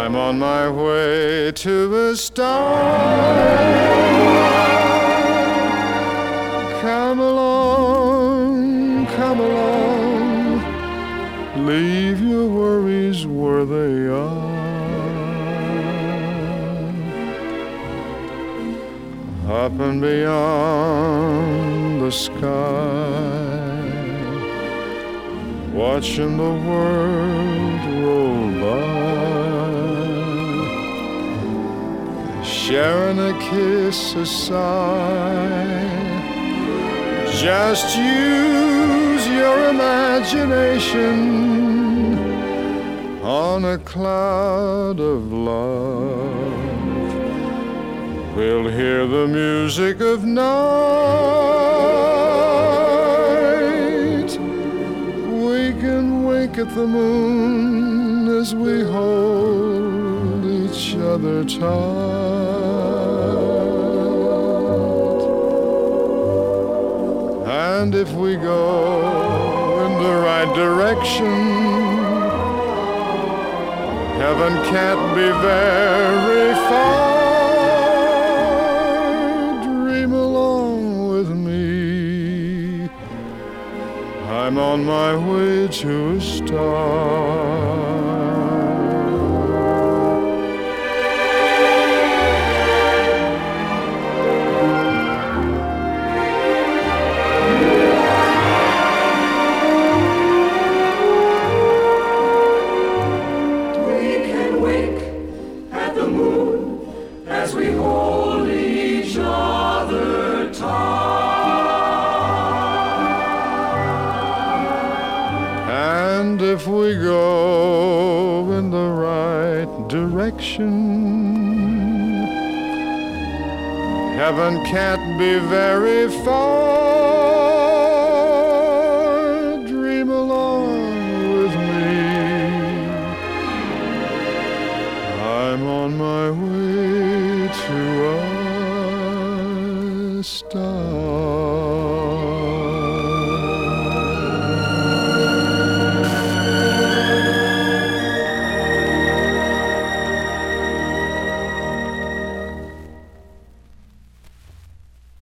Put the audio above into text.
I'm on my way to a star. Come along, come along, leave your worries where they are. Up and beyond the sky, watching the world roll by, sharing a kiss, a sigh. Just use your imagination on a cloud of love. We'll hear the music of night. We can wink at the moon as we hold each other tight. And if we go in the right direction, heaven can't be very far. Dream along with me, I'm on my way to a star. As we hold each other tight. And if we go in the right direction, heaven can't be very far.